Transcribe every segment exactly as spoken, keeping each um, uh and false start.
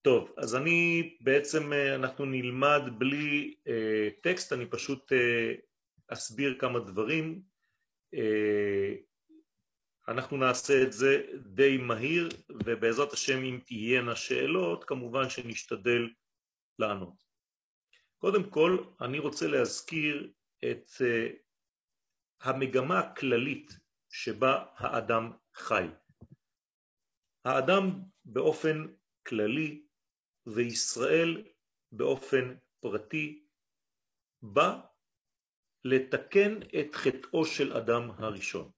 טוב, אז אני בעצם, אנחנו נלמד בלי אה, טקסט, אני פשוט אה, אסביר כמה דברים. אה, אנחנו נעשה את זה די מהיר, ובעזרת השם אם תהיינה שאלות, כמובן שנשתדל לענות. קודם כל, אני רוצה להזכיר את אה, המגמה הכללית שבה האדם חי. האדם באופן כללי, וישראל באופן פרטי בא לתקן את חטאו של אדם הראשון.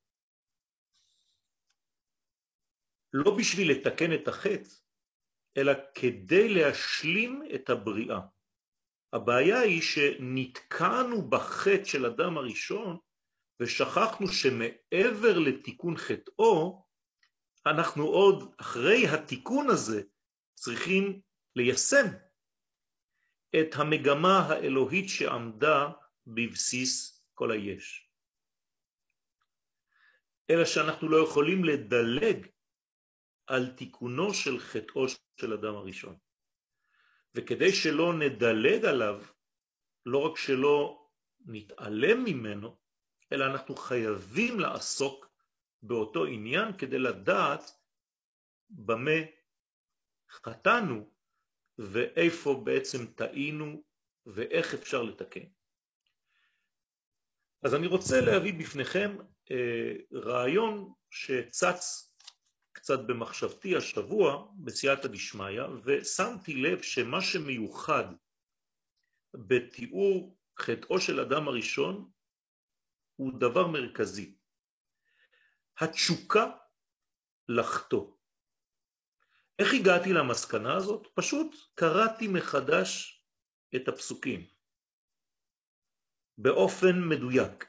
לא בשביל לתקן את החטא, אלא כדי להשלים את הבריאה. הבעיה היא שנתקענו בחטא של אדם הראשון, ושכחנו שמעבר לתיקון חטאו, אנחנו עוד אחרי התיקון הזה צריכים ליישם את המגמה האלוהית שעמדה בבסיס כל היש. אלא שאנחנו לא יכולים לדלג על תיקונו של חטאו של אדם הראשון. וכדי שלא נדלג עליו, לא רק שלא נתעלם ממנו, אלא אנחנו חייבים לעסוק באותו עניין כדי לדעת במה חטאנו ואיפה בעצם טעינו ואיך אפשר לתקן. אז אני רוצה להביא בפניכם אה, רעיון שצץ קצת במחשבתי השבוע בסייעתא דשמיא, ושמתי לב שמה שמיוחד בתיאור חטאו של אדם הראשון הוא דבר מרכזי. התשוקה לחטוא. איך הגעתי למסקנה הזאת? פשוט קראתי מחדש את הפסוקים באופן מדויק.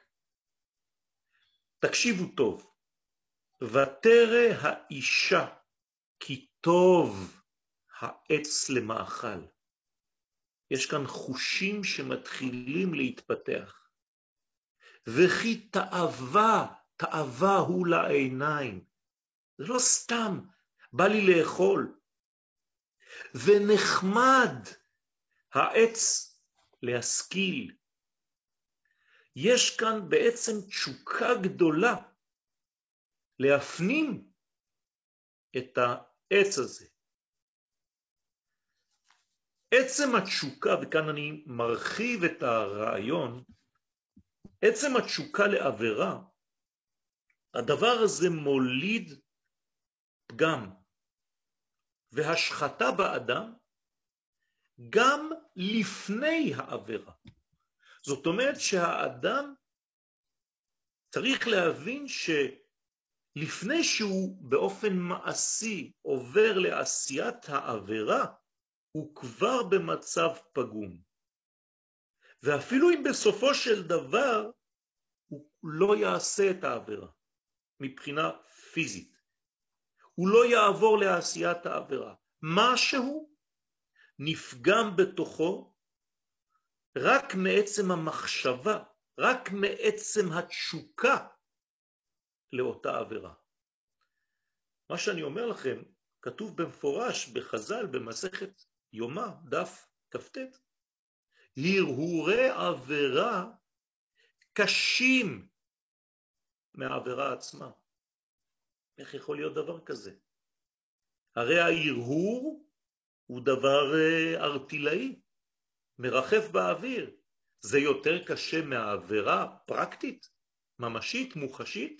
תקשיבו טוב. ותרא האישה כי טוב העץ למאכל. יש כאן חושים שמתחילים להתפתח. וכי תאווה, תאווה הוא לעיניים. זה לא סתם, בא לי לאכול. ונחמד העץ להשכיל. יש כאן בעצם תשוקה גדולה להפנים את העץ הזה. עצם התשוקה, וכאן אני מרחיב את הרעיון, עצם התשוקה לעבירה, הדבר הזה מוליד פגם והשחתה באדם גם לפני העבירה. זאת אומרת שהאדם צריך להבין שלפני שהוא באופן מעשי עובר לעשיית העבירה, הוא כבר במצב פגום. ואפילו אם בסופו של דבר הוא לא יעשה את העבירה מבחינה פיזית, הוא לא יעבור לעשיית העבירה, משהו נפגם בתוכו רק מעצם המחשבה, רק מעצם התשוקה לאותה עבירה. מה שאני אומר לכם, כתוב במפורש בחז"ל במסכת יומא, דף כ"ט, הרהורי עבירה קשים מהעבירה עצמה. איך יכול להיות דבר כזה? הרי ההרהור הוא דבר ארטילאי, מרחף באוויר. זה יותר קשה מהעבירה פרקטית, ממשית, מוחשית.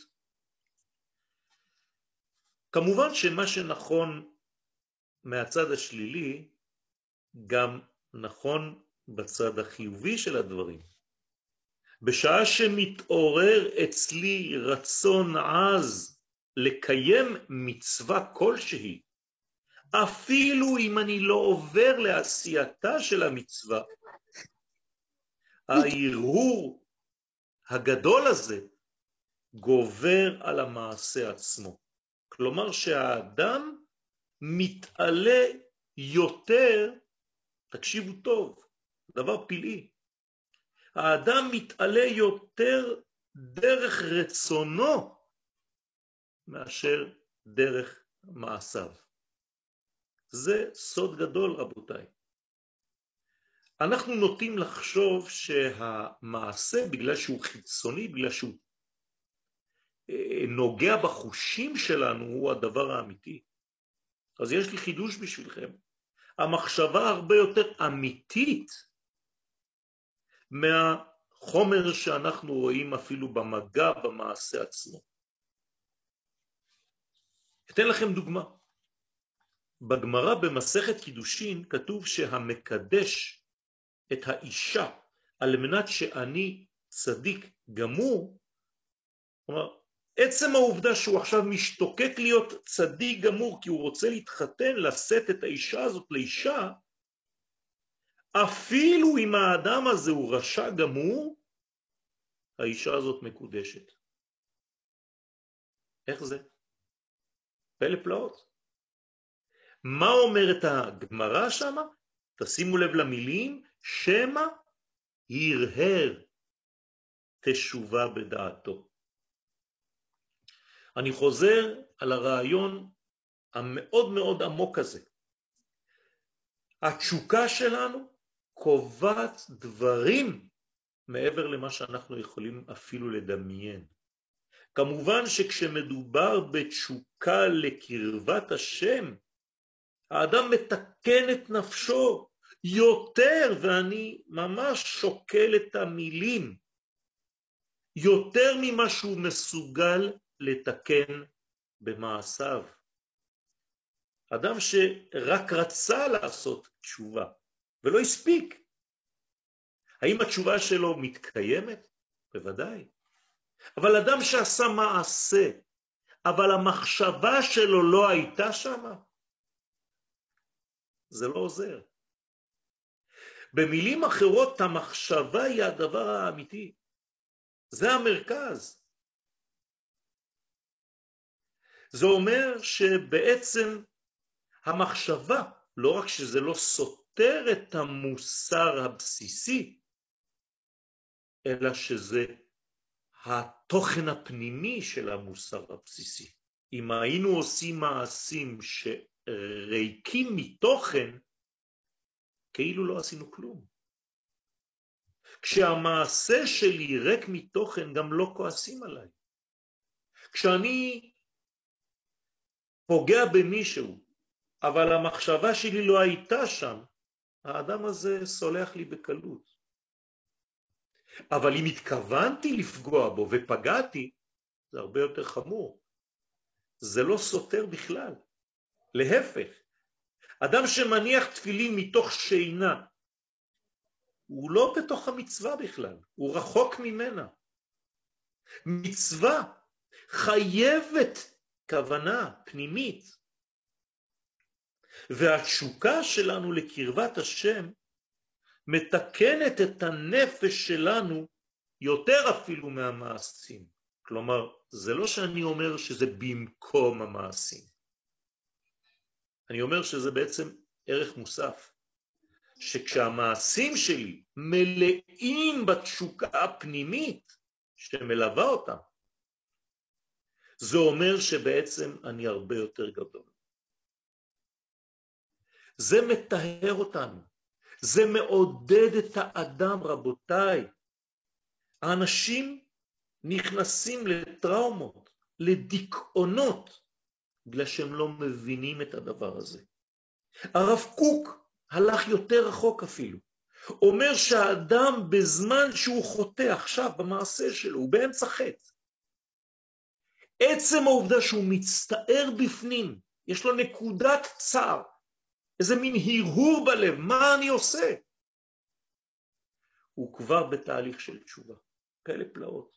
כמובן שמה שנכון מהצד השלילי, גם נכון בצד החיובי של הדברים. בשעה שמתעורר אצלי רצון עז לקיים מצווה כלשהי, אפילו אם אני לא עובר לעשייתה של המצווה, ההרהור הגדול הזה גובר על המעשה עצמו. כלומר שהאדם מתעלה יותר, תקשיבו טוב, דבר פלאי, האדם מתעלה יותר דרך רצונו מאשר דרך מעשיו. זה סוד גדול רבותיי. אנחנו נוטים לחשוב שהמעשה, בגלל שהוא חיצוני, בגלל שהוא נוגע בחושים שלנו, הוא הדבר האמיתי. אז יש לי חידוש בשבילכם. המחשבה הרבה יותר אמיתית מהחומר שאנחנו רואים אפילו במגע, במעשה עצמו. אתן לכם דוגמה. בגמרא במסכת קידושין כתוב שהמקדש את האישה על מנת שאני צדיק גמור, כלומר, עצם העובדה שהוא עכשיו משתוקק להיות צדיק גמור כי הוא רוצה להתחתן, לשאת את האישה הזאת לאישה, אפילו אם האדם הזה הוא רשע גמור, האישה הזאת מקודשת. איך זה? פלא פלאות. מה אומרת הגמרא שמה? תשימו לב למילים, שמה הרהר תשובה בדעתו. אני חוזר על הרעיון המאוד מאוד עמוק הזה. התשוקה שלנו קובעת דברים מעבר למה שאנחנו יכולים אפילו לדמיין. כמובן שכשמדובר בתשוקה לקרבת השם, האדם מתקן את נפשו יותר, ואני ממש שוקל את המילים, יותר ממה שהוא מסוגל לתקן במעשיו. אדם שרק רצה לעשות תשובה ולא הספיק, האם התשובה שלו מתקיימת? בוודאי. אבל אדם שעשה מעשה, אבל המחשבה שלו לא הייתה שמה, זה לא עוזר. במילים אחרות, המחשבה היא הדבר האמיתי. זה המרכז. זה אומר שבעצם המחשבה, לא רק שזה לא סותר את המוסר הבסיסי, אלא שזה התוכן הפנימי של המוסר הבסיסי. אם היינו עושים מעשים שריקים מתוכן, כאילו לא עשינו כלום. כשהמעשה שלי ריק מתוכן, גם לא כועסים עליי. כשאני פוגע במישהו, אבל המחשבה שלי לא הייתה שם, האדם הזה סולח לי בקלות. אבל אם התכוונתי לפגוע בו ופגעתי, זה הרבה יותר חמור. זה לא סותר בכלל. להפך, אדם שמניח תפילין מתוך שינה, הוא לא בתוך המצווה בכלל, הוא רחוק ממנה. מצווה חייבת כוונה פנימית. והתשוקה שלנו לקרבת השם מתקנת את הנפש שלנו יותר אפילו מהמעשים. כלומר, זה לא שאני אומר שזה במקום המעשים. אני אומר שזה בעצם ערך מוסף. שכשהמעשים שלי מלאים בתשוקה הפנימית שמלווה אותם, זה אומר שבעצם אני הרבה יותר גדול. זה מטהר אותנו. זה מעודד את האדם, רבותיי. האנשים נכנסים לטראומות, לדיכאונות, בגלל שהם לא מבינים את הדבר הזה. הרב קוק הלך יותר רחוק אפילו. אומר שהאדם בזמן שהוא חוטא עכשיו במעשה שלו, הוא באמצע חטא. עצם העובדה שהוא מצטער בפנים, יש לו נקודת צער, איזה מין הרהור בלב, מה אני עושה? הוא כבר בתהליך של תשובה, כאלה פלאות.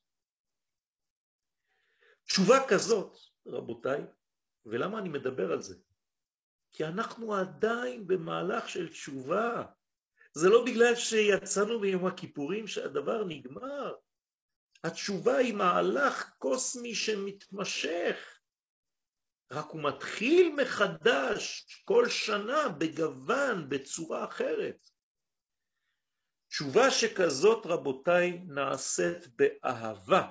תשובה כזאת, רבותיי, ולמה אני מדבר על זה? כי אנחנו עדיין במהלך של תשובה. זה לא בגלל שיצאנו ביום הכיפורים שהדבר נגמר. התשובה היא מהלך קוסמי שמתמשך. רק הוא מתחיל מחדש כל שנה בגוון, בצורה אחרת. תשובה שכזאת, רבותיי, נעשית באהבה.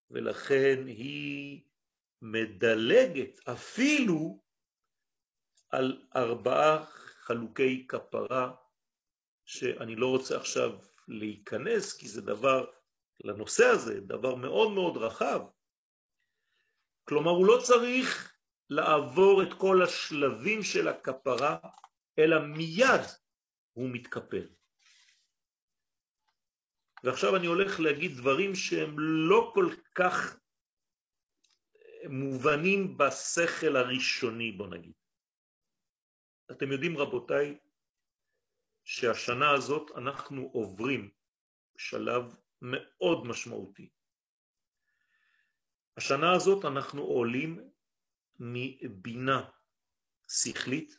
ולכן היא מדלגת אפילו על ארבעה חלוקי כפרה, שאני לא רוצה עכשיו להיכנס, כי זה דבר, לנושא הזה, דבר מאוד מאוד רחב. כלומר, הוא לא צריך לעבור את כל השלבים של הכפרה, אלא מיד הוא מתקפל. ועכשיו אני הולך להגיד דברים שהם לא כל כך מובנים בשכל הראשוני, בוא נגיד. אתם יודעים, רבותיי, שהשנה הזאת אנחנו עוברים שלב מאוד משמעותי. השנה הזאת אנחנו עולים מבינה שכלית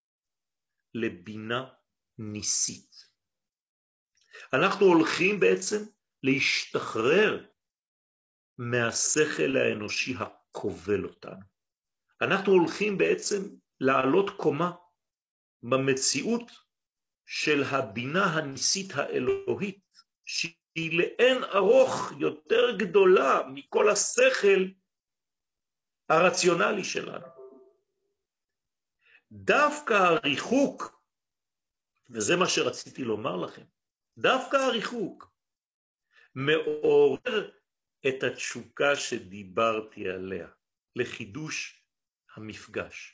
לבינה ניסית. אנחנו הולכים בעצם להשתחרר מהשכל האנושי הכובל אותנו. אנחנו הולכים בעצם לעלות קומה במציאות של הבינה הניסית האלוהית, שהיא לאין ארוך יותר גדולה מכל השכל הרציונלי שלנו. דווקא הריחוק, וזה מה שרציתי לומר לכם, דווקא הריחוק מעורר את התשוקה שדיברתי עליה, לחידוש המפגש.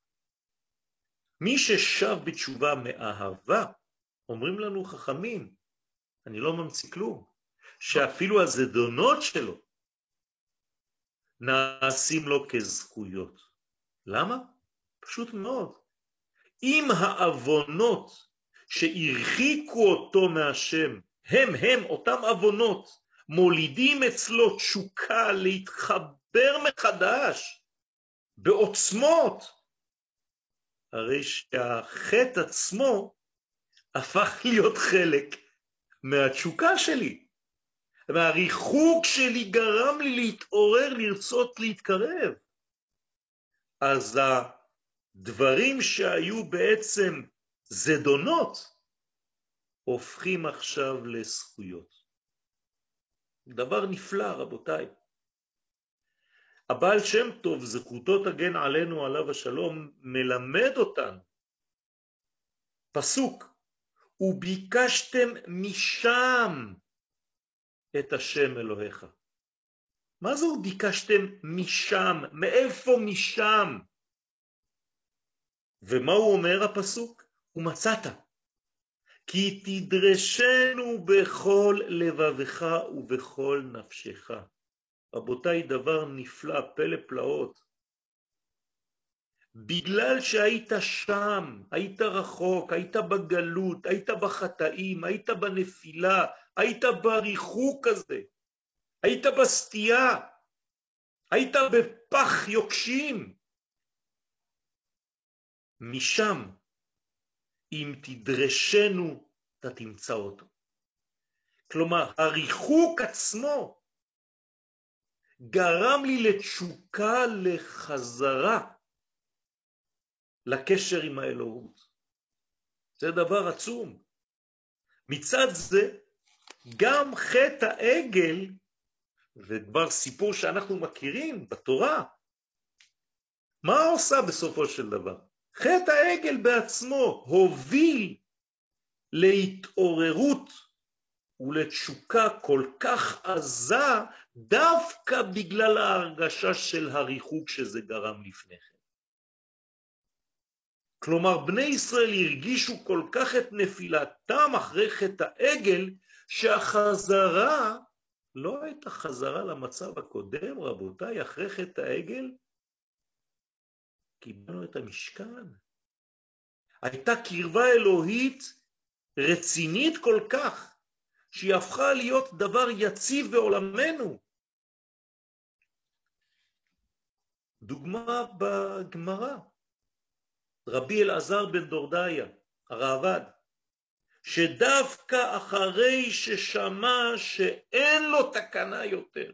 מי ששב בתשובה מאהבה, אומרים לנו חכמים, אני לא ממציא כלום, שאפילו הזדונות שלו נעשים לו כזכויות. למה? פשוט מאוד. אם האבונות שהרחיקו אותו מהשם, הם הם אותם אבונות, מולידים אצלו תשוקה להתחבר מחדש בעוצמות, הרי שהחטא עצמו הפך להיות חלק מהתשוקה שלי. והריחוק שלי גרם לי להתעורר, לרצות להתקרב. אז הדברים שהיו בעצם זדונות, הופכים עכשיו לזכויות. דבר נפלא, רבותיי. הבעל שם טוב, זכותו תגן עלינו עליו השלום, מלמד אותנו. פסוק, וביקשתם משם את השם אלוהיך. מה זה ביקשתם משם? מאיפה משם? ומה הוא אומר הפסוק? ומצאת. כי תדרשנו בכל לבבך ובכל נפשך. רבותיי, דבר נפלא, פלא פלאות. בגלל שהיית שם, היית רחוק, היית בגלות, היית בחטאים, היית בנפילה, היית בריחוק הזה, היית בסתייה, היית בפח יוקשים. משם, אם תדרשנו, אתה תמצא אותו. כלומר, הריחוק עצמו גרם לי לתשוקה לחזרה לקשר עם האלוהות. זה דבר עצום. מצד זה, גם חטא העגל, וכבר סיפור שאנחנו מכירים בתורה, מה עושה בסופו של דבר? חטא העגל בעצמו הוביל להתעוררות ולתשוקה כל כך עזה, דווקא בגלל ההרגשה של הריחוק שזה גרם לפני כן. כלומר, בני ישראל הרגישו כל כך את נפילתם אחרי חטא העגל, שהחזרה לא הייתה חזרה למצב הקודם, רבותיי, אחרי חטא העגל, קיבלנו את המשכן. הייתה קרבה אלוהית רצינית כל כך, שהיא הפכה להיות דבר יציב בעולמנו. דוגמה בגמרא, רבי אלעזר בן דורדיה, הראב"ד, שדווקא אחרי ששמע שאין לו תקנה יותר,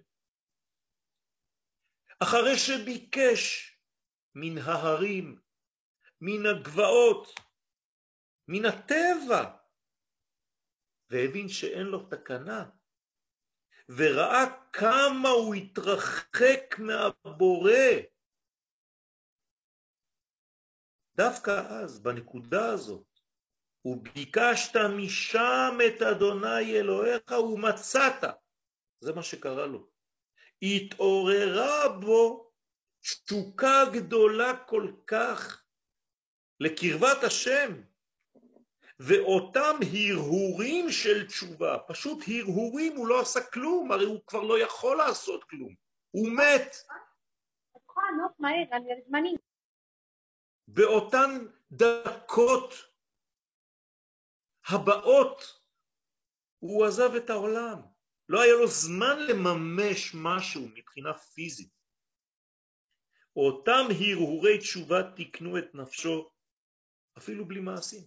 אחרי שביקש מן ההרים, מן הגבעות, מן הטבע, והבין שאין לו תקנה, וראה כמה הוא התרחק מהבורא, דווקא אז, בנקודה הזאת, וביקשת משם את אדוני אלוהיך ומצאת, זה מה שקרה לו. התעוררה בו תשוקה גדולה כל כך לקרבת השם, ואותם הרהורים של תשובה, פשוט הרהורים, הוא לא עשה כלום, הרי הוא כבר לא יכול לעשות כלום, הוא מת. באותן דקות הבאות הוא עזב את העולם, לא היה לו זמן לממש משהו מבחינה פיזית. אותם הרהורי תשובה תקנו את נפשו אפילו בלי מעשים.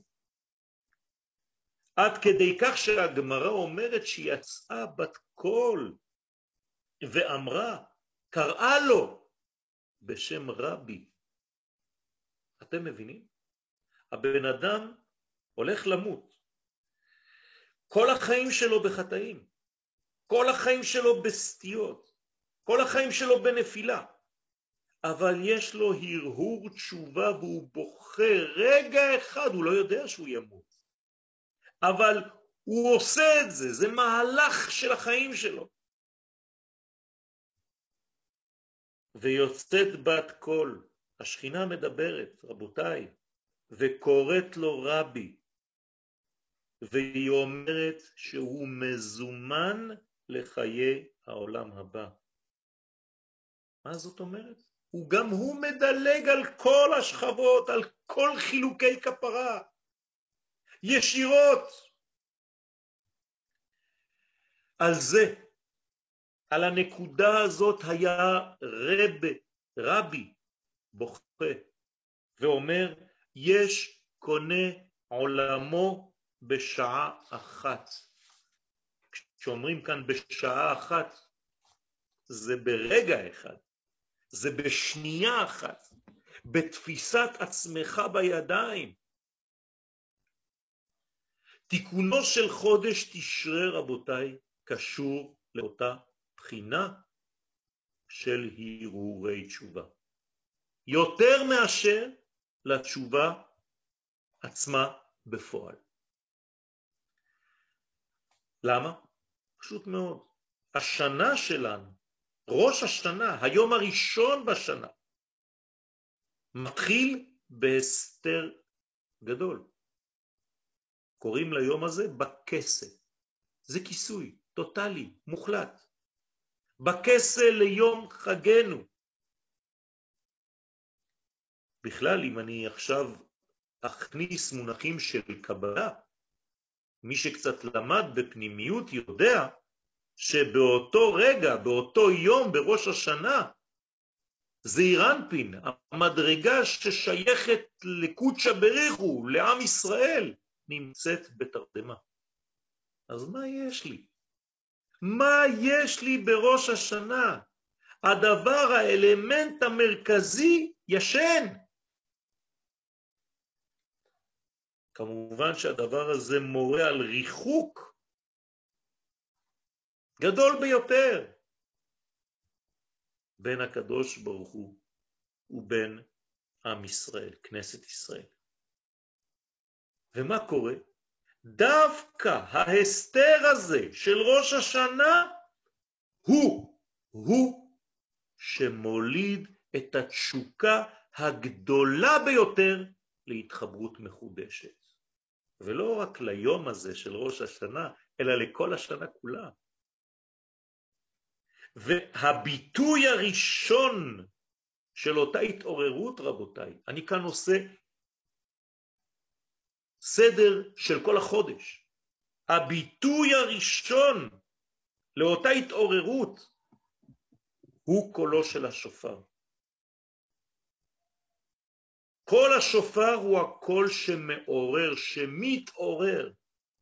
עד כדי כך שהגמרא אומרת שיצאה בת קול ואמרה, קראה לו בשם רבי. אתם מבינים? הבן אדם הולך למות. כל החיים שלו בחטאים, כל החיים שלו בסטיות, כל החיים שלו בנפילה. אבל יש לו הרהור תשובה והוא בוכה רגע אחד, הוא לא יודע שהוא ימות. אבל הוא עושה את זה, זה מהלך של החיים שלו. ויוצאת בת קול, השכינה מדברת, רבותיי, וקוראת לו רבי, והיא אומרת שהוא מזומן לחיי העולם הבא. מה זאת אומרת? הוא גם הוא מדלג על כל השכבות, על כל חילוקי כפרה, ישירות. על זה, על הנקודה הזאת היה רב, רבי בוכה, ואומר, יש קונה עולמו בשעה אחת. כשאומרים כאן בשעה אחת, זה ברגע אחד, זה בשנייה אחת, בתפיסת עצמך בידיים. תיקונו של חודש תשרי, רבותיי, קשור לאותה בחינה של הרהורי תשובה. יותר מאשר לתשובה עצמה בפועל. למה? פשוט מאוד. השנה שלנו, ראש השנה, היום הראשון בשנה, מתחיל בהסתר גדול. קוראים ליום הזה בכסה. זה כיסוי, טוטלי, מוחלט. בכסה ליום חגנו. בכלל, אם אני עכשיו אכניס מונחים של קבלה, מי שקצת למד בפנימיות יודע שבאותו רגע, באותו יום, בראש השנה, זעיר אנפין, המדרגה ששייכת לקודשא בריחו, לעם ישראל, נמצאת בתרדמה. אז מה יש לי? מה יש לי בראש השנה? הדבר, האלמנט המרכזי, ישן. כמובן שהדבר הזה מורה על ריחוק גדול ביותר בין הקדוש ברוך הוא ובין עם ישראל, כנסת ישראל. ומה קורה? דווקא ההסתר הזה של ראש השנה הוא, הוא שמוליד את התשוקה הגדולה ביותר להתחברות מחודשת. ולא רק ליום הזה של ראש השנה, אלא לכל השנה כולה. והביטוי הראשון של אותה התעוררות, רבותיי, אני כאן עושה סדר של כל החודש. הביטוי הראשון לאותה התעוררות הוא קולו של השופר. קול השופר הוא הקול שמעורר, שמתעורר.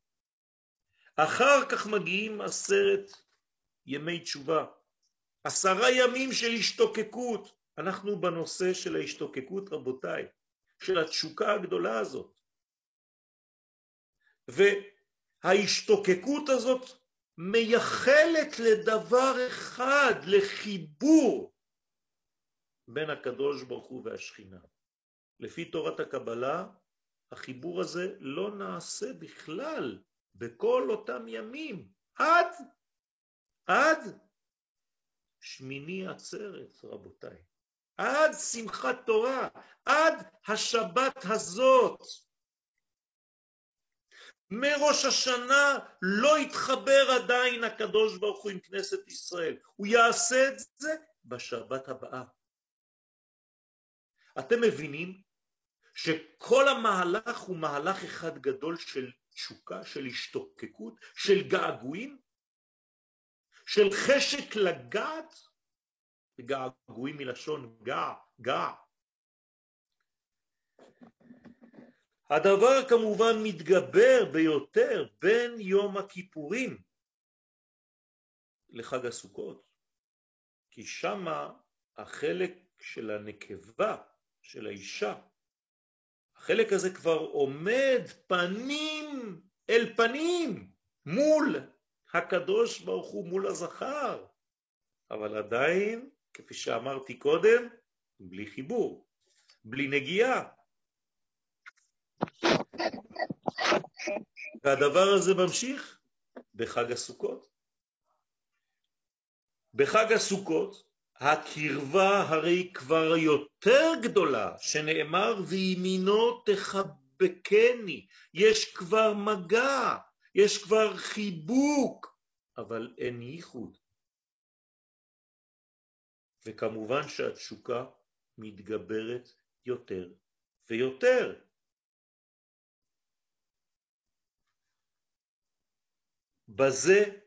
אחר כך מגיעים עשרת ימי תשובה, עשרה ימים של השתוקקות. אנחנו בנושא של ההשתוקקות, רבותיי, של התשוקה הגדולה הזאת. וההשתוקקות הזאת מייחלת לדבר אחד, לחיבור בין הקדוש ברוך הוא והשכינה. לפי תורת הקבלה, החיבור הזה לא נעשה בכלל בכל אותם ימים, עד, עד שמיני עצרת, רבותיי. עד שמחת תורה, עד השבת הזאת. מראש השנה לא יתחבר עדיין הקדוש ברוך הוא עם כנסת ישראל. הוא יעשה את זה בשבת הבאה. אתם מבינים שכל המהלך הוא מהלך אחד גדול של תשוקה, של השתוקקות, של געגועים, של חשק לגעת, געגועים מלשון גע, גע. הדבר כמובן מתגבר ביותר בין יום הכיפורים לחג הסוכות, כי שמה החלק של הנקבה, של האישה, החלק הזה כבר עומד פנים אל פנים מול הקדוש ברוך הוא, מול הזכר, אבל עדיין, כפי שאמרתי קודם, בלי חיבור, בלי נגיעה. והדבר הזה ממשיך בחג הסוכות. בחג הסוכות הקרבה הרי כבר יותר גדולה, שנאמר וימינו תחבקני, יש כבר מגע, יש כבר חיבוק, אבל אין ייחוד. וכמובן שהתשוקה מתגברת יותר ויותר. בזה,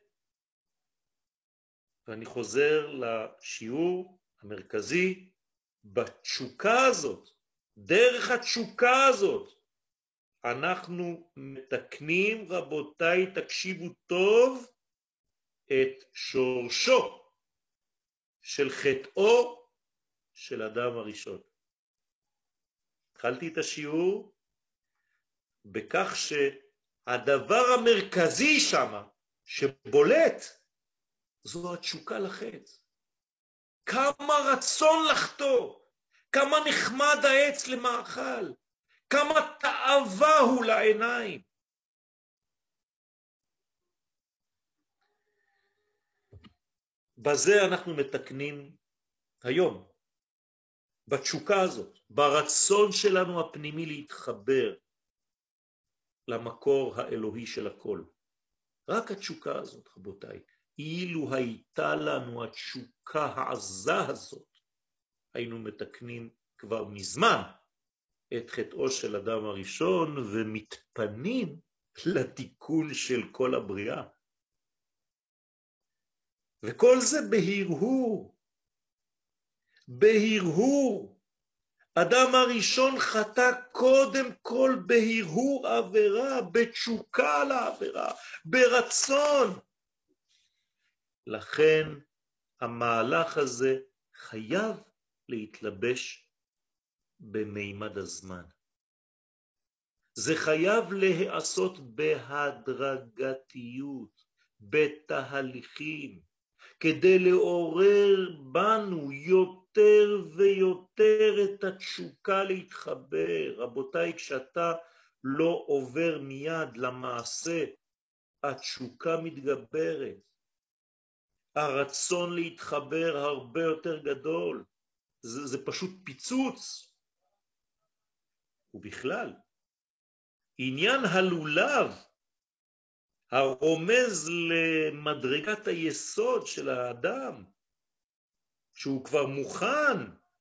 ואני חוזר לשיעור המרכזי, בתשוקה הזאת, דרך התשוקה הזאת, אנחנו מתקנים, רבותיי, תקשיבו טוב, את שורשו של חטאו של אדם הראשון. התחלתי את השיעור בכך שהדבר המרכזי שם, שבולט, זו התשוקה לחטא. כמה רצון לחטוא, כמה נחמד העץ למאכל, כמה תאווה הוא לעיניים. בזה אנחנו מתקנים היום, בתשוקה הזאת, ברצון שלנו הפנימי להתחבר למקור האלוהי של הכל. רק התשוקה הזאת, רבותיי, אילו הייתה לנו התשוקה העזה הזאת, היינו מתקנים כבר מזמן את חטאו של אדם הראשון ומתפנים לתיקון של כל הבריאה. וכל זה בהרהור, בהרהור. אדם הראשון חטא קודם כל בהרהור עבירה, בתשוקה על העבירה, ברצון. לכן המהלך הזה חייב להתלבש במימד הזמן. זה חייב להיעשות בהדרגתיות, בתהליכים, כדי לעורר בנו יותר ויותר את התשוקה להתחבר. רבותיי, כשאתה לא עובר מיד למעשה, התשוקה מתגברת. הרצון להתחבר הרבה יותר גדול. זה, זה פשוט פיצוץ. ובכלל, עניין הלולב, הרומז למדרגת היסוד של האדם, שהוא כבר מוכן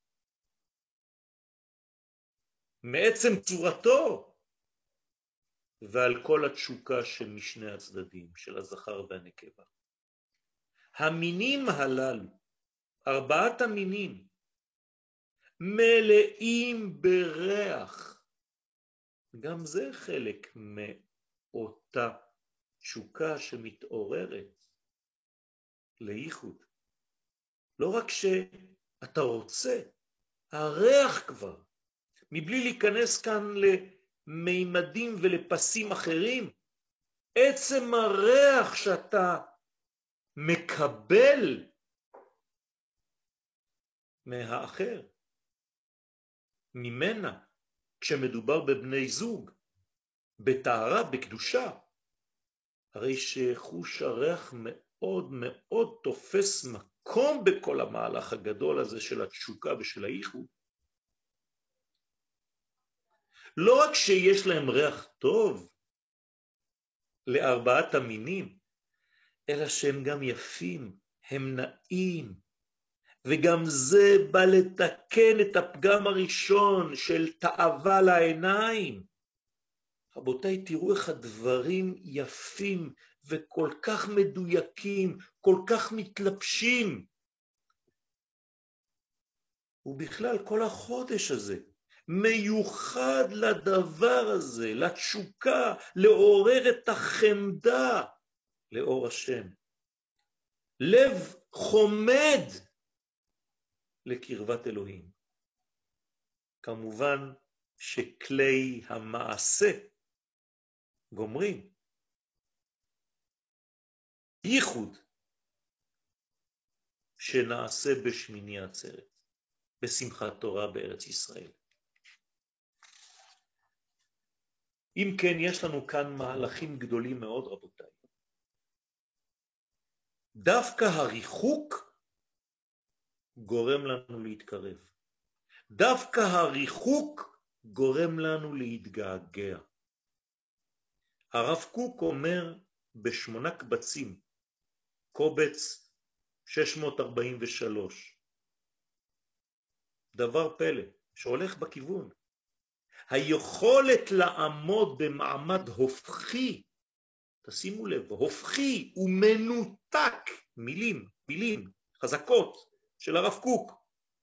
מעצם צורתו, ועל כל התשוקה של משני הצדדים, של הזכר והנקבה. המינים הללו, ארבעת המינים, מלאים בריח. גם זה חלק מאותה תשוקה שמתעוררת לייחוד. לא רק שאתה רוצה, הריח כבר, מבלי להיכנס כאן למימדים ולפסים אחרים, עצם הריח שאתה מקבל מהאחר, ממנה, כשמדובר בבני זוג, בטהרה, בקדושה, הרי שחוש הריח מאוד מאוד תופס מקום בכל המהלך הגדול הזה של התשוקה ושל הייחוד. לא רק שיש להם ריח טוב לארבעת המינים, אלא שהם גם יפים, הם נעים, וגם זה בא לתקן את הפגם הראשון של תאווה לעיניים. רבותיי, תראו איך הדברים יפים וכל כך מדויקים, כל כך מתלבשים. ובכלל כל החודש הזה מיוחד לדבר הזה, לתשוקה, לעורר את החמדה לאור השם. לב חומד לקרבת אלוהים. כמובן שכלי המעשה גומרים. ייחוד שנעשה בשמיני עצרת, בשמחת תורה בארץ ישראל. אם כן, יש לנו כאן מהלכים גדולים מאוד, רבותיי. דווקא הריחוק גורם לנו להתקרב. דווקא הריחוק גורם לנו להתגעגע. הרב קוק אומר בשמונה קבצים, קובץ שש מאות ארבעים ושלוש, דבר פלא שהולך בכיוון. היכולת לעמוד במעמד הופכי, תשימו לב, הופכי ומנותק, מילים, מילים חזקות של הרב קוק.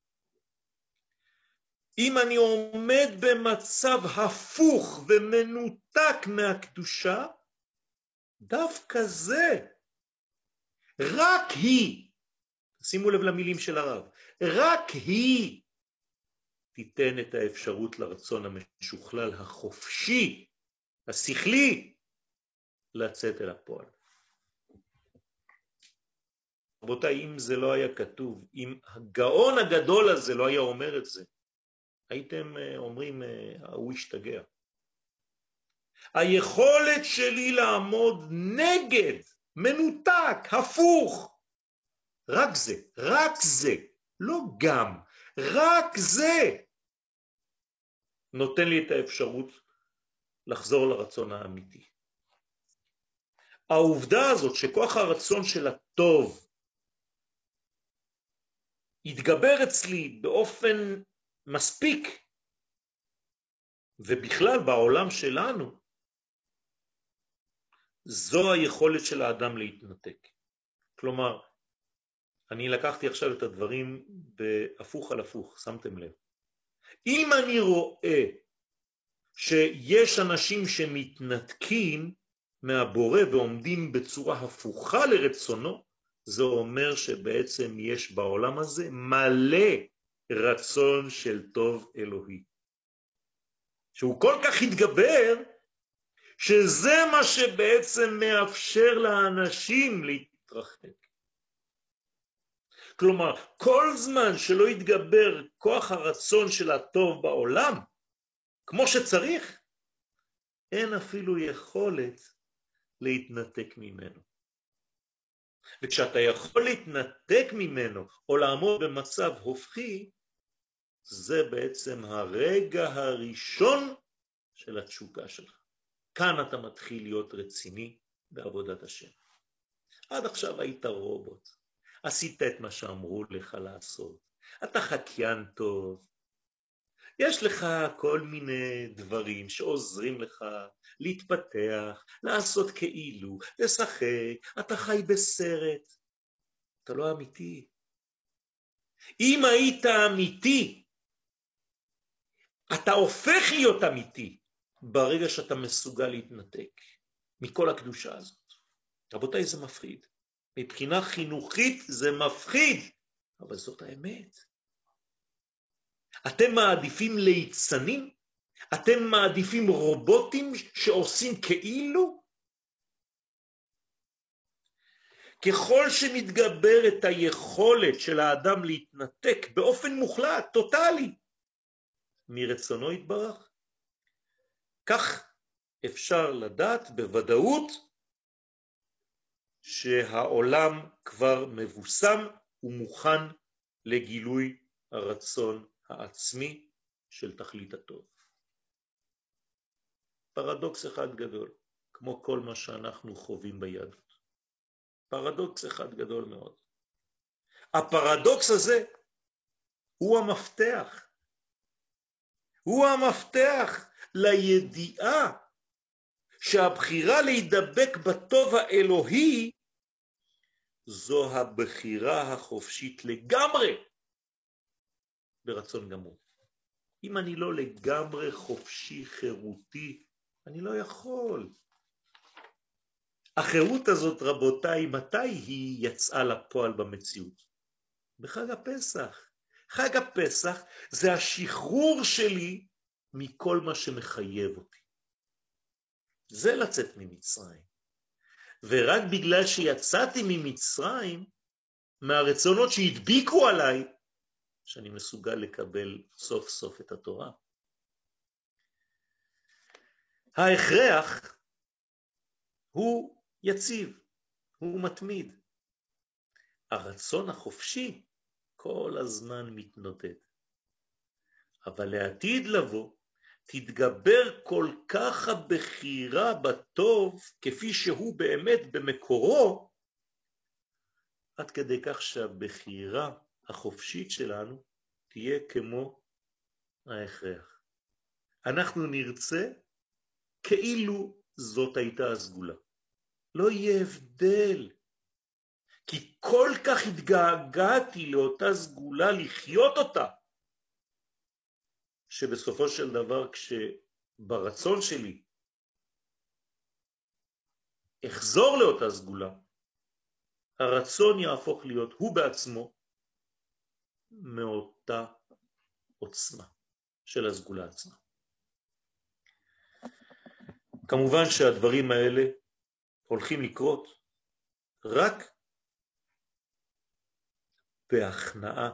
אם אני עומד במצב הפוך ומנותק מהקדושה, דווקא זה, רק היא, שימו לב למילים של הרב, רק היא תיתן את האפשרות לרצון המשוכלל, החופשי, השכלי, לצאת אל הפועל. רבותיי, אם זה לא היה כתוב, אם הגאון הגדול הזה לא היה אומר את זה, הייתם אומרים, הוא השתגע. היכולת שלי לעמוד נגד, מנותק, הפוך, רק זה, רק זה, לא גם, רק זה, נותן לי את האפשרות לחזור לרצון האמיתי. העובדה הזאת שכוח הרצון של הטוב יתגבר אצלי באופן מספיק, ובכלל בעולם שלנו, זו היכולת של האדם להתנתק. כלומר, אני לקחתי עכשיו את הדברים בהפוך על הפוך, שמתם לב. אם אני רואה שיש אנשים שמתנתקים מהבורא ועומדים בצורה הפוכה לרצונו, זה אומר שבעצם יש בעולם הזה מלא רצון של טוב אלוהי. שהוא כל כך התגבר, שזה מה שבעצם מאפשר לאנשים להתרחק. כלומר, כל זמן שלא יתגבר כוח הרצון של הטוב בעולם, כמו שצריך, אין אפילו יכולת להתנתק ממנו. וכשאתה יכול להתנתק ממנו, או לעמוד במצב הופכי, זה בעצם הרגע הראשון של התשוקה שלך. כאן אתה מתחיל להיות רציני בעבודת השם. עד עכשיו היית רובוט. עשית את מה שאמרו לך לעשות. אתה חקיין טוב. יש לך כל מיני דברים שעוזרים לך להתפתח, לעשות כאילו, לשחק. אתה חי בסרט. אתה לא אמיתי. אם היית אמיתי, אתה הופך להיות אמיתי ברגע שאתה מסוגל להתנתק מכל הקדושה הזאת. רבותיי, זה מפחיד. מבחינה חינוכית זה מפחיד, אבל זאת האמת. אתם מעדיפים ליצנים? אתם מעדיפים רובוטים שעושים כאילו? ככל שמתגבר את היכולת של האדם להתנתק באופן מוחלט, טוטלי, מרצונו יתברך, כך אפשר לדעת בוודאות שהעולם כבר מבוסם ומוכן לגילוי הרצון העצמי של תכלית הטוב. פרדוקס אחד גדול, כמו כל מה שאנחנו חווים ביהדות. פרדוקס אחד גדול מאוד. הפרדוקס הזה הוא המפתח. הוא המפתח לידיעה שהבחירה להידבק בטוב האלוהי זו הבחירה החופשית לגמרי ברצון גמור. אם אני לא לגמרי חופשי, חירותי, אני לא יכול. החירות הזאת, רבותיי, מתי היא יצאה לפועל במציאות? בחג הפסח. חג הפסח זה השחרור שלי מכל מה שמחייב אותי. זה לצאת ממצרים. ורק בגלל שיצאתי ממצרים, מהרצונות שהדביקו עליי, שאני מסוגל לקבל סוף סוף את התורה. ההכרח הוא יציב, הוא מתמיד. הרצון החופשי כל הזמן מתנודד. אבל לעתיד לבוא, תתגבר כל כך הבחירה בטוב, כפי שהוא באמת במקורו, עד כדי כך שהבחירה החופשית שלנו תהיה כמו ההכרח. אנחנו נרצה כאילו זאת הייתה הסגולה. לא יהיה הבדל, כי כל כך התגעגעתי לאותה סגולה לחיות אותה, שבסופו של דבר כשברצון שלי אחזור לאותה סגולה, הרצון יהפוך להיות הוא בעצמו מאותה עוצמה של הסגולה עצמה. כמובן שהדברים האלה הולכים לקרות רק בהכנעה,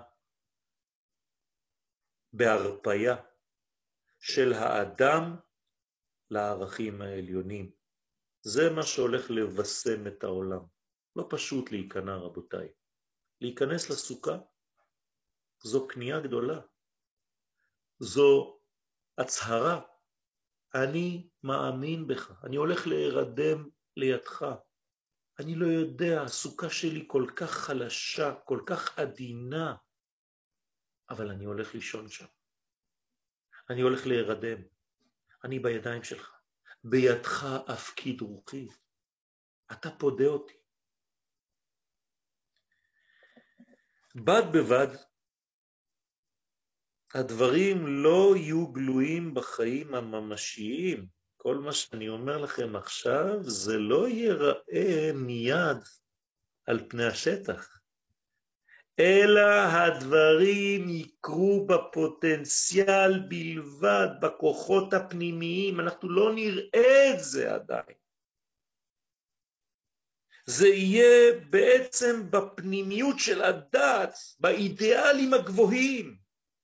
בהרפיה של האדם לערכים העליונים. זה מה שהולך לבשם את העולם. לא פשוט להיכנע, רבותיי. להיכנס לסוכה זו קנייה גדולה. זו הצהרה. אני מאמין בך. אני הולך להירדם לידך. אני לא יודע, הסוכה שלי כל כך חלשה, כל כך עדינה, אבל אני הולך לישון שם. אני הולך להירדם. אני בידיים שלך. בידך אפקיד רוחי. אתה פודה אותי. בד בבד, הדברים לא יהיו גלויים בחיים הממשיים. כל מה שאני אומר לכם עכשיו, זה לא ייראה מיד על פני השטח, אלא הדברים יקרו בפוטנציאל בלבד, בכוחות הפנימיים. אנחנו לא נראה את זה עדיין. זה יהיה בעצם בפנימיות של הדעת, באידיאלים הגבוהים.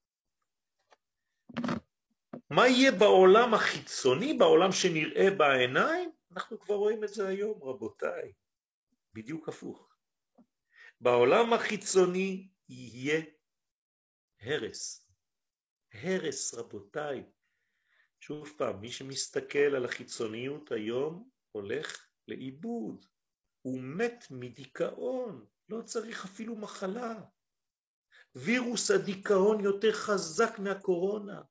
מה יהיה בעולם החיצוני, בעולם שנראה בעיניים? אנחנו כבר רואים את זה היום, רבותיי. בדיוק הפוך. בעולם החיצוני יהיה הרס. הרס, רבותיי. שוב פעם, מי שמסתכל על החיצוניות היום הולך לאיבוד. הוא מת מדיכאון, לא צריך אפילו מחלה. וירוס הדיכאון יותר חזק מהקורונה.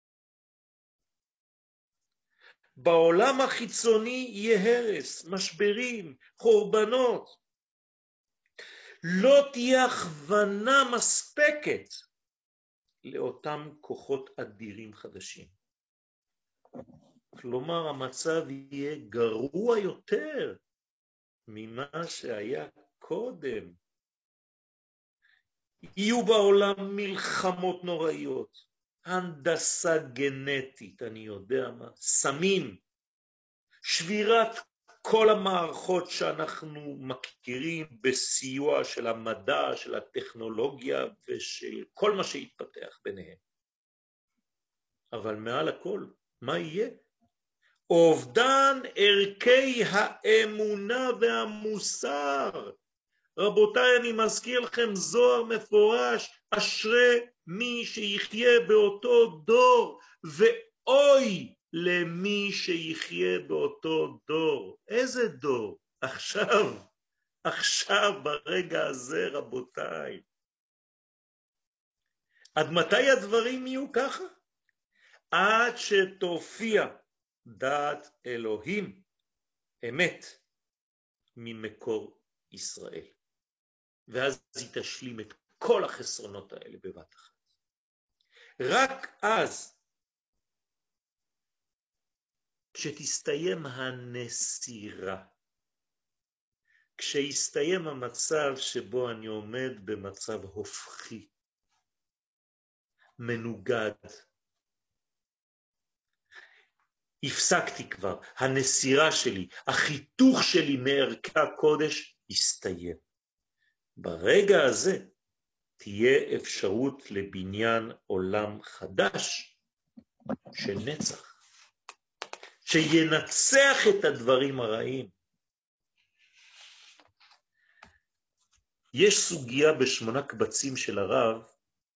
בעולם החיצוני יהיה הרס, משברים, חורבנות. לא תהיה הכוונה מספקת לאותם כוחות אדירים חדשים. כלומר, המצב יהיה גרוע יותר ממה שהיה קודם. יהיו בעולם מלחמות נוראיות, הנדסה גנטית, אני יודע מה, סמים, שבירת כל המערכות שאנחנו מכירים בסיוע של המדע, של הטכנולוגיה ושל כל מה שהתפתח ביניהם. אבל מעל הכל, מה יהיה? אובדן ערכי האמונה והמוסר. רבותיי, אני מזכיר לכם זוהר מפורש, אשרי מי שיחיה באותו דור, ואוי למי שיחיה באותו דור. איזה דור? עכשיו, עכשיו ברגע הזה, רבותיי. עד מתי הדברים יהיו ככה? עד שתופיע דעת אלוהים, אמת, ממקור ישראל. ואז היא תשלים את כל החסרונות האלה בבת אחת. רק אז, כשתסתיים הנסירה, כשיסתיים המצב שבו אני עומד במצב הופכי, מנוגד, הפסקתי כבר, הנסירה שלי, החיתוך שלי מערכי הקודש הסתיים. ברגע הזה תהיה אפשרות לבניין עולם חדש של נצח, שינצח את הדברים הרעים. יש סוגיה בשמונה קבצים של הרב,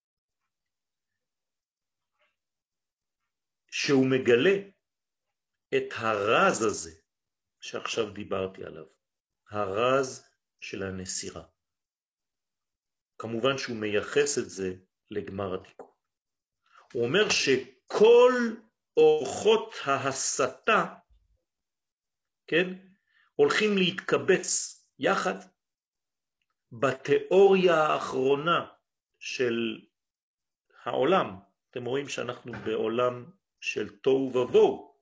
שהוא מגלה את הרז הזה שעכשיו דיברתי עליו, הרז של הנסירה. כמובן שהוא מייחס את זה לגמר התיקון. הוא אומר שכל אורחות ההסתה, כן, הולכים להתקבץ יחד בתיאוריה האחרונה של העולם. אתם רואים שאנחנו בעולם של תוהו ובוהו.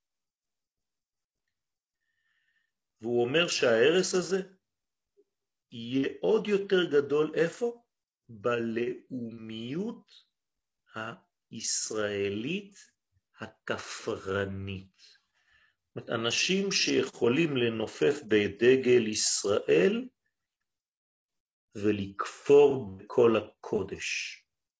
והוא אומר שההרס הזה יהיה עוד יותר גדול איפה? בלאומיות הישראלית הכפרנית. אנשים שיכולים לנופף בדגל ישראל ולכפור בכל הקודש.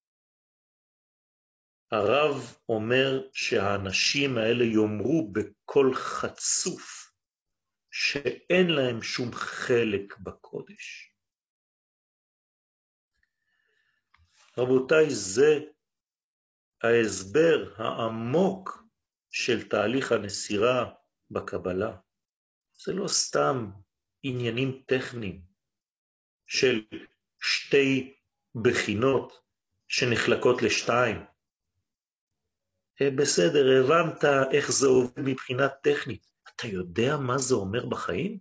הרב אומר שהאנשים האלה יאמרו בכל חצוף שאין להם שום חלק בקודש. רבותיי, זה ההסבר העמוק של תהליך הנסירה בקבלה. זה לא סתם עניינים טכניים של שתי בחינות שנחלקות לשתיים. בסדר, הבנת איך זה עובד מבחינה טכנית. אתה יודע מה זה אומר בחיים?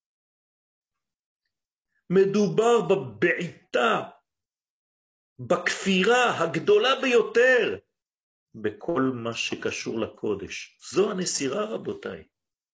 מדובר בבעיטה, בכפירה הגדולה ביותר, בכל מה שקשור לקודש. זו הנסירה, רבותיי.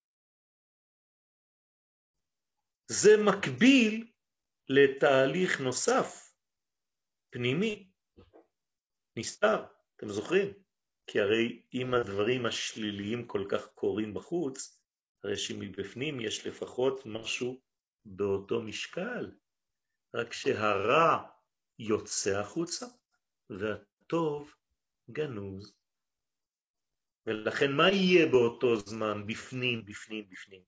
זה מקביל לתהליך נוסף, פנימי, נסתר, אתם זוכרים? כי הרי אם הדברים השליליים כל כך קורים בחוץ, הרי שמבפנים יש לפחות משהו באותו משקל, רק שהרע יוצא החוצה והטוב גנוז. ולכן מה יהיה באותו זמן בפנים, בפנים, בפנים?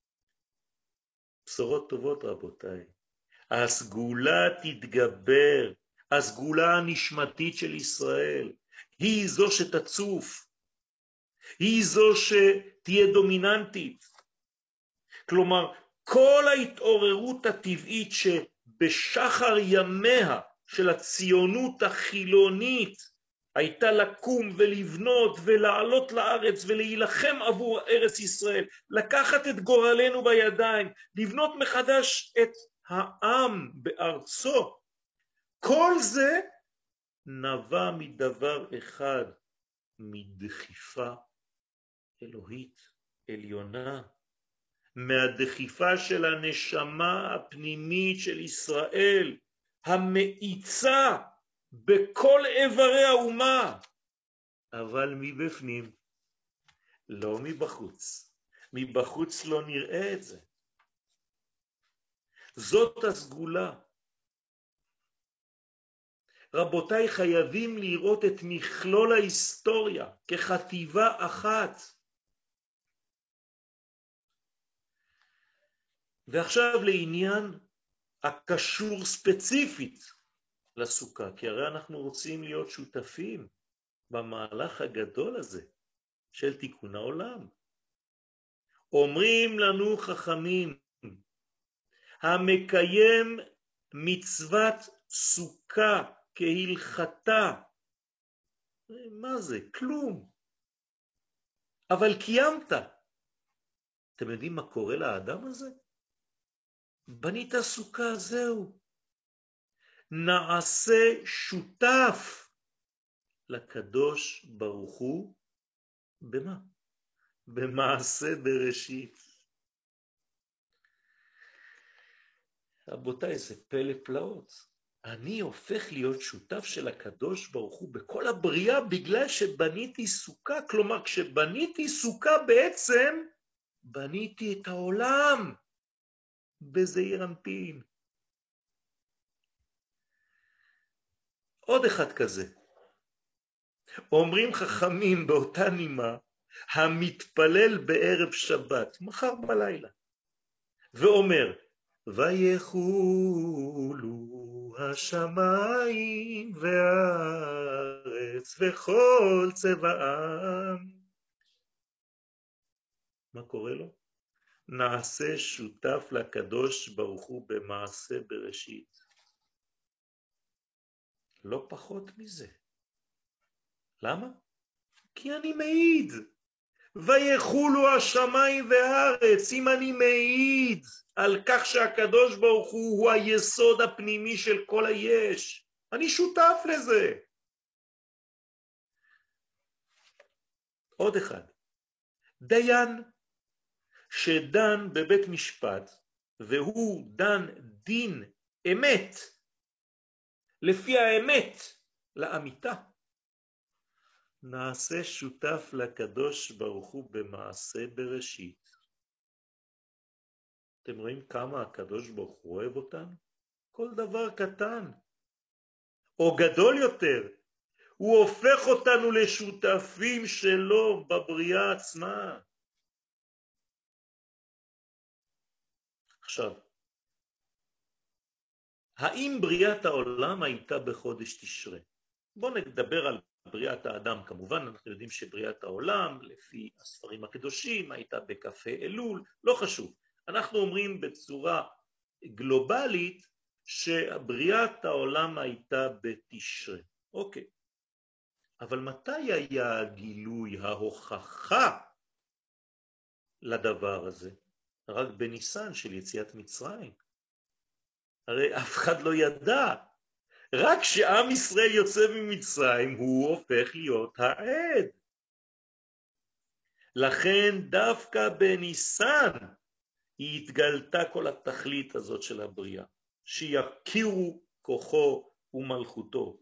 בשורות טובות, רבותיי. הסגולה תתגבר, הסגולה הנשמתית של ישראל, היא זו שתצוף, היא זו שתהיה דומיננטית. כלומר, כל ההתעוררות הטבעית שבשחר ימיה של הציונות החילונית הייתה לקום ולבנות ולעלות לארץ ולהילחם עבור ארץ ישראל, לקחת את גורלנו בידיים, לבנות מחדש את העם בארצו. כל זה נבע מדבר אחד, מדחיפה אלוהית עליונה, מהדחיפה של הנשמה הפנימית של ישראל, המאיצה בכל איברי האומה, אבל מבפנים, לא מבחוץ. מבחוץ לא נראה את זה. זאת הסגולה. רבותיי, חייבים לראות את מכלול ההיסטוריה כחטיבה אחת. ועכשיו לעניין הקשור ספציפית לסוכה, כי הרי אנחנו רוצים להיות שותפים במהלך הגדול הזה של תיקון העולם. אומרים לנו חכמים, המקיים מצוות סוכה כהלכתה, מה זה? כלום. אבל קיימת. אתם יודעים מה קורה לאדם הזה? בנית סוכה, זהו. נעשה שותף לקדוש ברוך הוא, במה? במעשה בראשית. רבותיי, זה פלא פלאות. אני הופך להיות שותף של הקדוש ברוך הוא בכל הבריאה בגלל שבניתי סוכה. כלומר, כשבניתי סוכה בעצם בניתי את העולם בזעיר אנפין. עוד אחד כזה. אומרים חכמים באותה נימה, המתפלל בערב שבת, מחר בלילה, ואומר, ויחולו השמיים והארץ וכל צבעם. מה קורה לו? נעשה שותף לקדוש ברוך הוא במעשה בראשית. לא פחות מזה. למה? כי אני מעיד. ויחולו השמיים והארץ. אם אני מעיד על כך שהקדוש ברוך הוא הוא היסוד הפנימי של כל היש, אני שותף לזה. עוד אחד. דיין שדן בבית משפט, והוא דן דין אמת, לפי האמת, לאמיתה. נעשה שותף לקדוש ברוך הוא במעשה בראשית. אתם רואים כמה הקדוש ברוך הוא אוהב אותנו? כל דבר קטן או גדול יותר, הוא הופך אותנו לשותפים שלו בבריאה עצמה. עכשיו, האם בריאת העולם הייתה בחודש תשרי? בואו נדבר על בריאת האדם. כמובן אנחנו יודעים שבריאת העולם לפי הספרים הקדושים הייתה בכ"ה אלול, לא חשוב. אנחנו אומרים בצורה גלובלית שבריאת העולם הייתה בתשרי. אוקיי. אבל מתי היה הגילוי, ההוכחה לדבר הזה? רק בניסן של יציאת מצרים. הרי אף אחד לא ידע. רק כשעם ישראל יוצא ממצרים הוא הופך להיות העד. לכן דווקא בניסן היא התגלתה כל התכלית הזאת של הבריאה, שיכירו כוחו ומלכותו.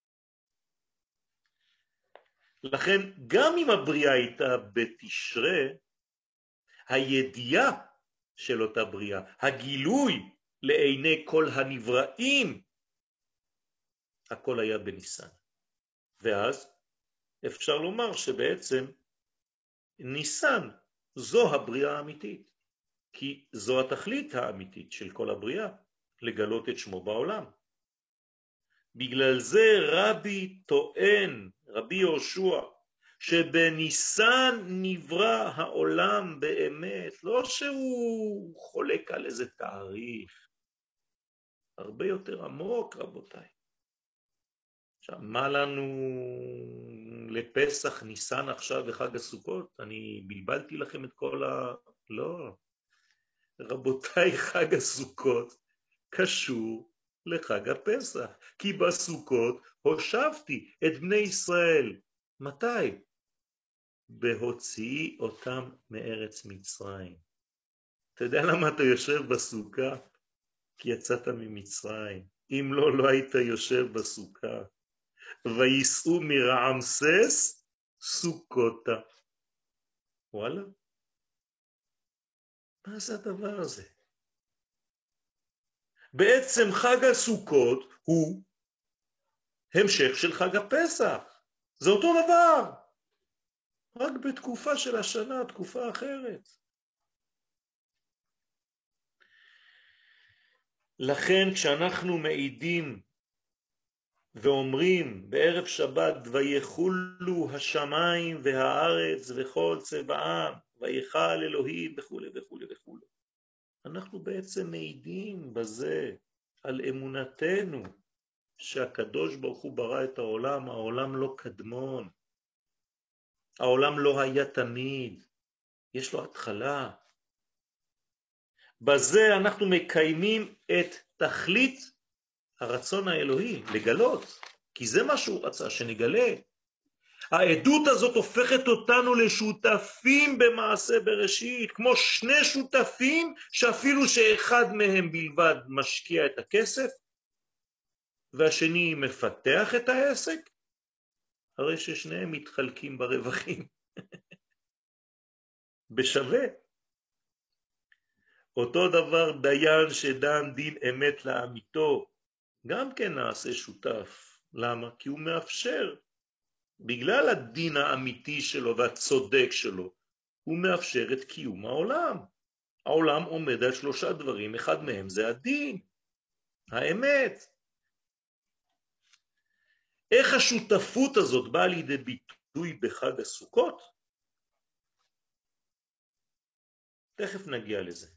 לכן גם אם הבריאה הייתה בתשרי, הידיעה של אותה בריאה, הגילוי לעיני כל הנבראים, הכל היה בניסן. ואז אפשר לומר שבעצם ניסן זו הבריאה האמיתית, כי זו התכלית האמיתית של כל הבריאה, לגלות את שמו בעולם. בגלל זה רבי טוען, רבי יהושע, שבניסן נברא העולם באמת, לא שהוא חולק על איזה תאריך, הרבה יותר עמוק רבותיי. עכשיו, מה לנו לפסח, ניסן עכשיו וחג הסוכות? אני בלבלתי לכם את כל ה... לא. רבותיי, חג הסוכות קשור לחג הפסח, כי בסוכות הושבתי את בני ישראל. מתי? בהוציאי אותם מארץ מצרים. אתה יודע למה אתה יושב בסוכה? כי יצאת ממצרים. אם לא, לא היית יושב בסוכה. ויסעו מרעמסס סוכותה. וואלה? מה זה הדבר הזה? בעצם חג הסוכות הוא המשך של חג הפסח. זה אותו דבר. רק בתקופה של השנה, תקופה אחרת. לכן כשאנחנו מעידים ואומרים בערב שבת ויחולו השמיים והארץ וכל צבעם ויחל אלוהים וכו' וכו' וכו', אנחנו בעצם מעידים בזה על אמונתנו שהקדוש ברוך הוא ברא את העולם. העולם לא קדמון, העולם לא היה תמיד, יש לו התחלה. בזה אנחנו מקיימים את תכלית הרצון האלוהי, לגלות, כי זה מה שהוא רצה, שנגלה. העדות הזאת הופכת אותנו לשותפים במעשה בראשית, כמו שני שותפים שאפילו שאחד מהם בלבד משקיע את הכסף, והשני מפתח את העסק, הרי ששניהם מתחלקים ברווחים. בשווה. אותו דבר דיין שדן דין אמת לאמיתו, גם כן נעשה שותף. למה? כי הוא מאפשר, בגלל הדין האמיתי שלו והצודק שלו, הוא מאפשר את קיום העולם. העולם עומד על שלושה דברים, אחד מהם זה הדין, האמת. איך השותפות הזאת באה לידי ביטוי בחג הסוכות? תכף נגיע לזה.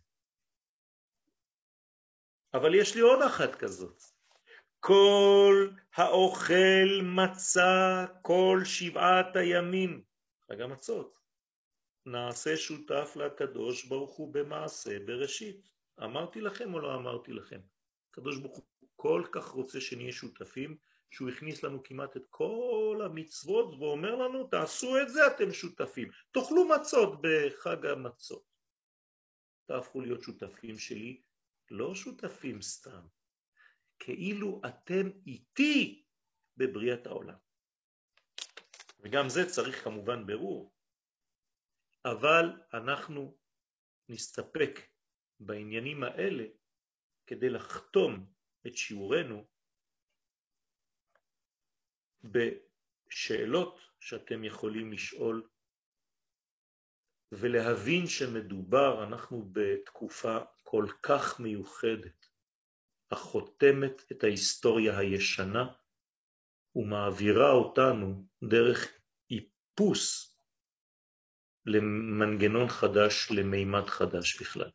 אבל יש לי עוד אחת כזאת. כל האוכל מצה כל שבעת הימים, חג המצות, נעשה שותף לקדוש ברוך הוא במעשה בראשית. אמרתי לכם או לא אמרתי לכם? הקדוש ברוך הוא כל כך רוצה שנהיה שותפים, שהוא הכניס לנו כמעט את כל המצוות ואומר לנו, תעשו את זה, אתם שותפים. תאכלו מצות בחג המצות. תהפכו להיות שותפים שלי, לא שותפים סתם, כאילו אתם איתי בבריאת העולם. וגם זה צריך כמובן ברור, אבל אנחנו נסתפק בעניינים האלה כדי לחתום את שיעורנו בשאלות שאתם יכולים לשאול ולהבין שמדובר, אנחנו בתקופה כל כך מיוחדת, החותמת את ההיסטוריה הישנה ומעבירה אותנו דרך איפוס למנגנון חדש, למימד חדש בכלל.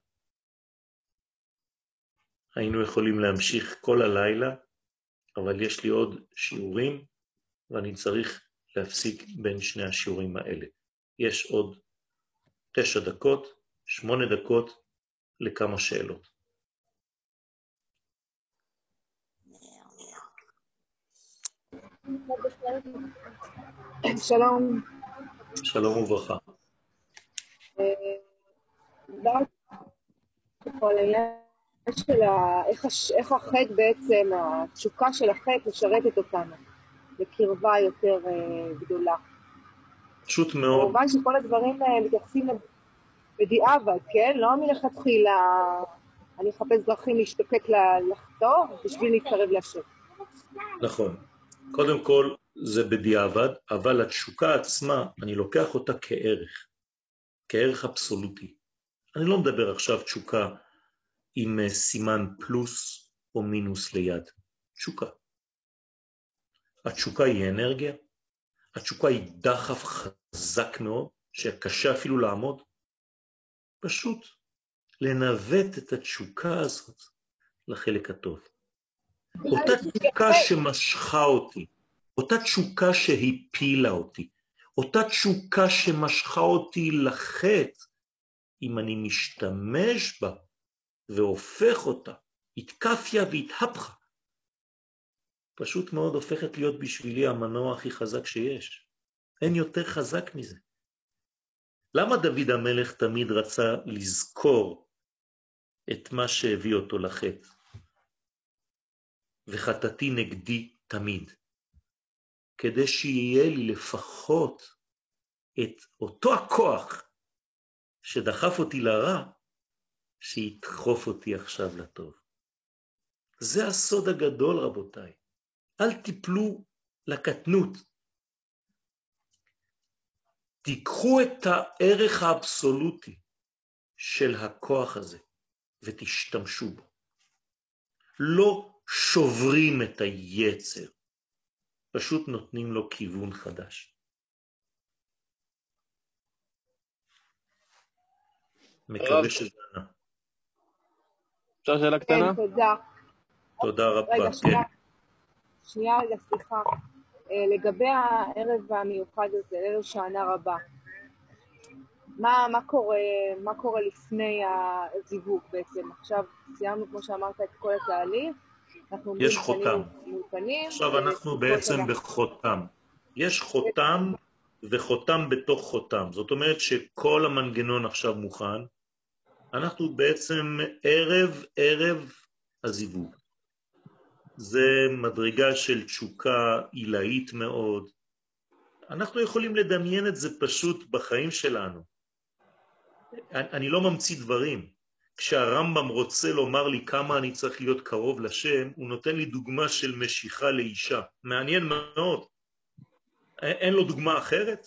היינו יכולים להמשיך כל הלילה, אבל יש לי עוד שיעורים ואני צריך להפסיק בין שני השיעורים האלה. יש עוד תשע דקות, שמונה דקות לכמה שאלות. שלום. שלום וברכה. איך החטא בעצם, התשוקה של החטא משרתת אותנו בקרבה יותר גדולה. פשוט מאוד. כמובן שכל הדברים מתייחסים בדיעבד, כן? לא מלכתחילה אני אחפש דרכים להשתוקק לחטוא בשביל להתקרב להשם. נכון. קודם כל זה בדיעבד, אבל התשוקה עצמה, אני לוקח אותה כערך, כערך אבסולוטי. אני לא מדבר עכשיו תשוקה עם סימן פלוס או מינוס ליד. תשוקה. התשוקה היא אנרגיה, התשוקה היא דחף חזק מאוד, שקשה אפילו לעמוד. פשוט לנווט את התשוקה הזאת לחלק הטוב. אותה תשוקה שמשכה אותי, אותה תשוקה שהפילה אותי, אותה תשוקה שמשכה אותי לחטא, אם אני משתמש בה והופך אותה, התקפיה והתהפכה, פשוט מאוד הופכת להיות בשבילי המנוע הכי חזק שיש. אין יותר חזק מזה. למה דוד המלך תמיד רצה לזכור את מה שהביא אותו לחטא? וחטאתי נגדי תמיד, כדי שיהיה לי לפחות את אותו הכוח שדחף אותי לרע, שידחוף אותי עכשיו לטוב. זה הסוד הגדול, רבותיי. אל תיפלו לקטנות. תיקחו את הערך האבסולוטי של הכוח הזה ותשתמשו בו. לא שוברים את היצר, פשוט נותנים לו כיוון חדש. מקווה שזה ענה. אפשר שאלה קטנה? כן, תודה. תודה רבה. רגע, שנייה, כן. שנייה רגע, סליחה. לגבי הערב המיוחד הזה, ערב שענה רבה, מה, מה קורה, מה קורה לפני הזיווג בעצם? עכשיו סיימנו, כמו שאמרת, את כל התהליך, אנחנו עומדים יש חותם. מול פנים. עכשיו אנחנו בעצם אנחנו... בחותם. יש חותם וחותם בתוך חותם. זאת אומרת שכל המנגנון עכשיו מוכן. אנחנו בעצם ערב ערב הזיווג. זה מדרגה של תשוקה עילאית מאוד. אנחנו יכולים לדמיין את זה פשוט בחיים שלנו. אני לא ממציא דברים. כשהרמב"ם רוצה לומר לי כמה אני צריך להיות קרוב לשם, הוא נותן לי דוגמה של משיכה לאישה. מעניין מאוד. אין לו דוגמה אחרת?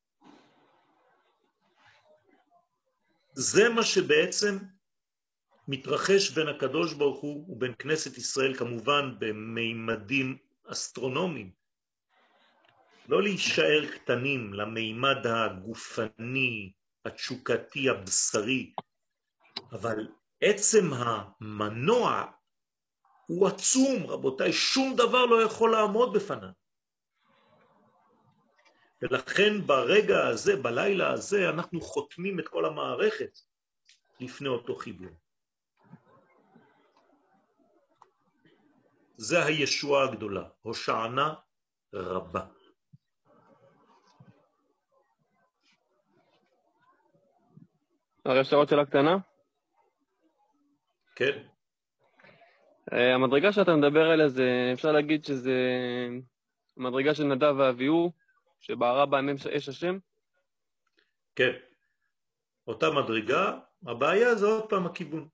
זה מה שבעצם מתרחש בין הקדוש ברוך הוא ובין כנסת ישראל, כמובן במימדים אסטרונומיים. לא להישאר קטנים למימד הגופני, התשוקתי, הבשרי, אבל עצם המנוע הוא עצום, רבותיי, שום דבר לא יכול לעמוד בפניו. ולכן ברגע הזה, בלילה הזה, אנחנו חותמים את כל המערכת לפני אותו חיבור. זה הישועה הגדולה, הושענה רבה. הרי אפשר עוד שאלה קטנה? כן. המדרגה שאתה מדבר עליה, זה, אפשר להגיד שזה המדרגה של נדב ואביהו, שבערה בהם אש השם? כן. אותה מדרגה, הבעיה זה עוד פעם הכיוון.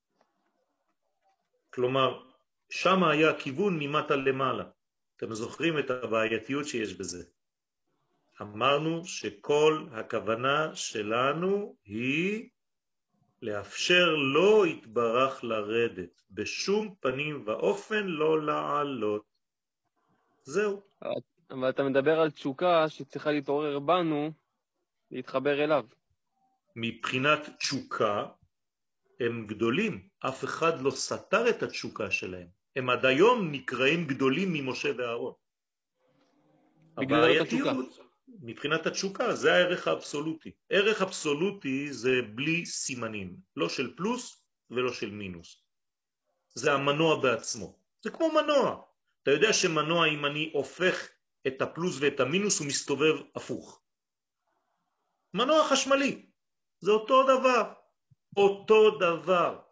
כלומר, שם היה הכיוון ממטה למעלה. אתם זוכרים את הבעייתיות שיש בזה. אמרנו שכל הכוונה שלנו היא לאפשר לא יתברך לרדת, בשום פנים ואופן לא לעלות. זהו. אבל אתה מדבר על תשוקה שצריכה להתעורר בנו, להתחבר אליו. מבחינת תשוקה, הם גדולים. אף אחד לא סתר את התשוקה שלהם. הם עד היום נקראים גדולים ממשה ואהרון. בגלל התשוקה. מבחינת התשוקה, זה הערך האבסולוטי. ערך אבסולוטי זה בלי סימנים, לא של פלוס ולא של מינוס. זה המנוע בעצמו. זה כמו מנוע. אתה יודע שמנוע, אם אני הופך את הפלוס ואת המינוס, הוא מסתובב הפוך. מנוע חשמלי. זה אותו דבר. אותו דבר.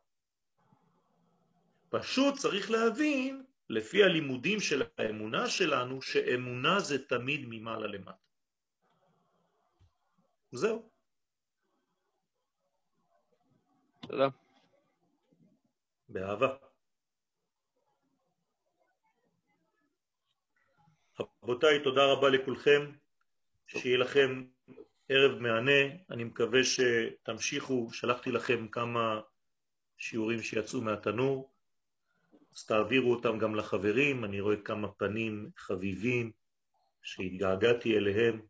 פשוט צריך להבין, לפי הלימודים של האמונה שלנו, שאמונה זה תמיד ממעלה למטה. זהו. תודה. באהבה. רבותיי, תודה רבה לכולכם. שיהיה לכם ערב מענה. אני מקווה שתמשיכו. שלחתי לכם כמה שיעורים שיצאו מהתנור. אז תעבירו אותם גם לחברים. אני רואה כמה פנים חביבים שהתגעגעתי אליהם.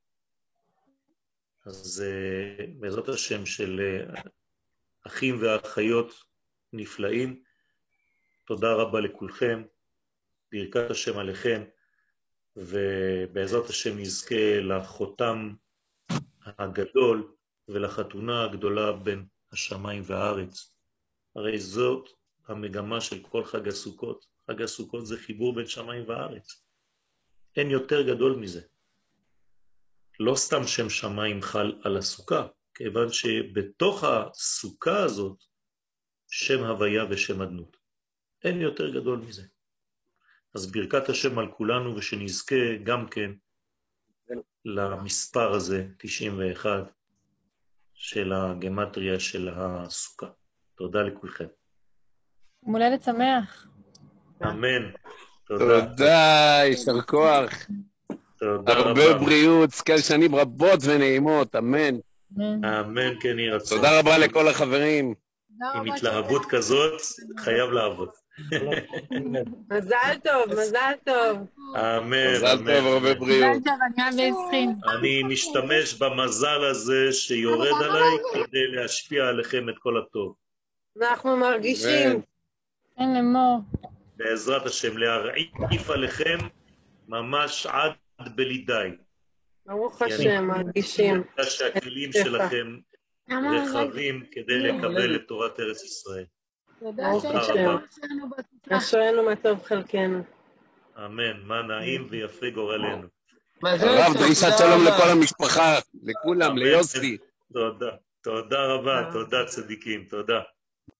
אז uh, בעזרת השם של uh, אחים ואחיות נפלאים, תודה רבה לכולכם, ברכת השם עליכם, ובעזרת השם נזכה לחותם הגדול ולחתונה הגדולה בין השמיים והארץ. הרי זאת המגמה של כל חג הסוכות. חג הסוכות זה חיבור בין שמיים והארץ. אין יותר גדול מזה. לא סתם שם שמיים חל על הסוכה, כיוון שבתוך הסוכה הזאת שם הוויה ושם אדנות. אין יותר גדול מזה. אז ברכת השם על כולנו, ושנזכה גם כן למספר הזה, תשעים ואחת, של הגמטריה של הסוכה. תודה לכולכם. מולדת שמח. אמן. תודה. תודה, יישר כוח. הרבה בריאות, סקל שנים רבות ונעימות, אמן. אמן, כן יהיה רצון. תודה רבה לכל החברים. עם התלהבות כזאת, חייב לעבוד. מזל טוב, מזל טוב. אמן, מזל טוב, הרבה בריאות. מזל טוב, אני מאה ועשרים. אני משתמש במזל הזה שיורד עליי כדי להשפיע עליכם את כל הטוב. אנחנו מרגישים. אין לאמור. בעזרת השם, להרעיף עליכם ממש עד בלי די. ברוך השם, מרגישים. שהכלים שלכם רחבים כדי לקבל את תורת ארץ ישראל. ברוך השם. אשרינו מה טוב חלקנו. אמן, מה נעים ויפה גורלנו. הרב, דרישת שלום לכל המשפחה, לכולם, ליוסי. תודה, תודה רבה, תודה צדיקים, תודה.